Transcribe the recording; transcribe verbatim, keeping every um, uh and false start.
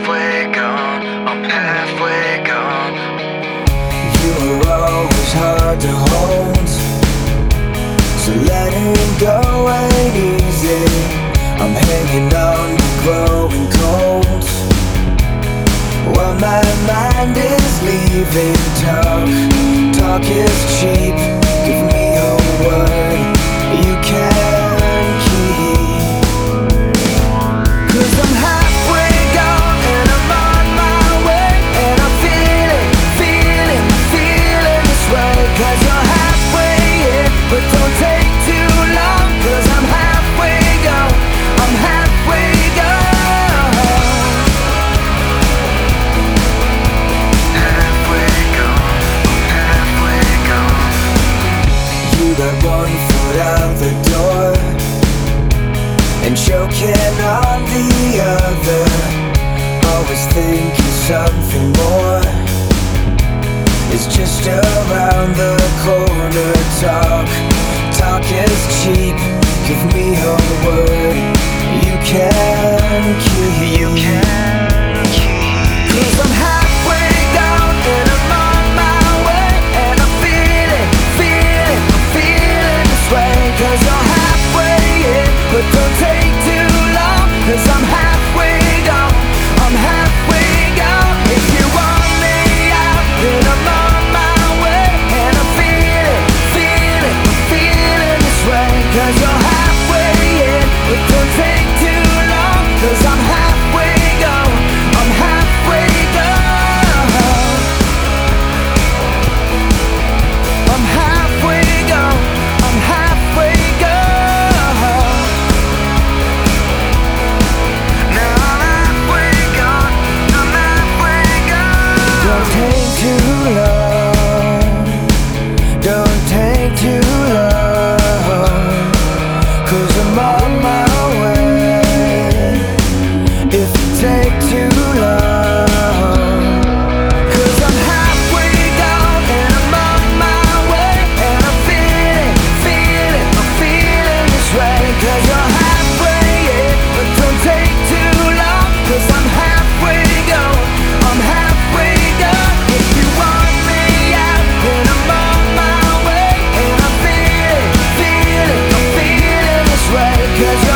halfway gone, I'm halfway gone. You were always hard to hold, so letting go ain't easy. I'm hanging on to growing cold, while my mind is leaving. Talk, talk is cheap. Give me a word you can keep. Cause I'm halfway gone and I'm on my way, and I'm feeling, feeling, feeling this way. Cause you're halfway in, but don't take too long. Cause I'm halfway gone, I'm halfway gone. Halfway gone, I'm halfway gone. You got one foot out the door and choking on the other. Always thinking something more is just around the corner. Talk, talk is cheap. Give me a word you can keep. You can keep. Cause I'm halfway gone and I'm on my way, and I'm feeling, feeling, feeling this way. Cause you're halfway in, but don't take too long. Cause I'm halfway gone, I'm halfway gone. If you want me out, then I'm on my way, and I'm feeling, feeling, feeling this way. Cause you're halfway in, but don't take too long. Cause I'm halfway gone, I'm halfway gone. I'm halfway gone, I'm halfway gone. Now I'm halfway gone, I'm halfway gone. Don't take too long, don't take too long. Cause I'm on my way, if you take too long. Cause I'm halfway gone and I'm on my way, and I'm feeling, feeling, I'm feeling this way. Cause you're halfway in, but don't take too long. Cause I'm halfway gone, I'm halfway gone. If you want me out, then I'm on my way, and I'm feeling, feeling, I'm feeling this way. Cause you're